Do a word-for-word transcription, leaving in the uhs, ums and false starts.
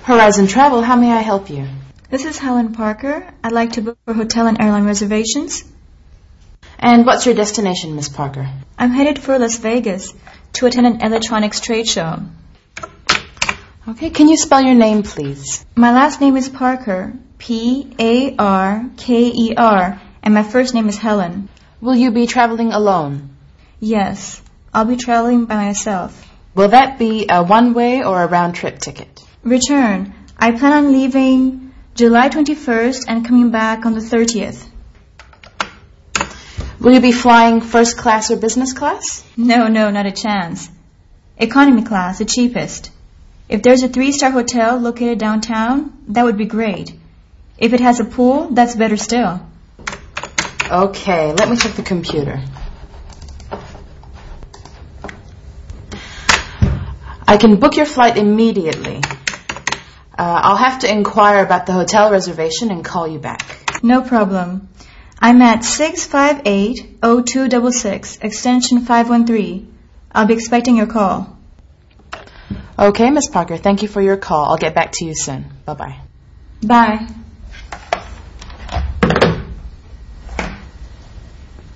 Horizon Travel, how may I help you? This is Helen Parker. I'd like to book for hotel and airline reservations. And what's your destination, Miss Parker? I'm headed for Las Vegas to attend an electronics trade show. Okay, can you spell your name, please? My last name is Parker, P A R K E R, and my first name is Helen. Will you be traveling alone? Yes, I'll be traveling by myself. Will that be a one-way or a round-trip ticket? Return. I plan on leaving July twenty-first and coming back on the thirtieth. Will you be flying first class or business class? No, no, not a chance. Economy class, the cheapest. If there's a three-star hotel located downtown, that would be great. If it has a pool, that's better still. Okay, let me check the computer. I can book your flight immediately. Uh, I'll have to inquire about the hotel reservation and call you back. No problem. I'm at six five eight oh two six six, extension five one three. I'll be expecting your call. Okay, Miss Parker, thank you for your call. I'll get back to you soon. Bye-bye. Bye.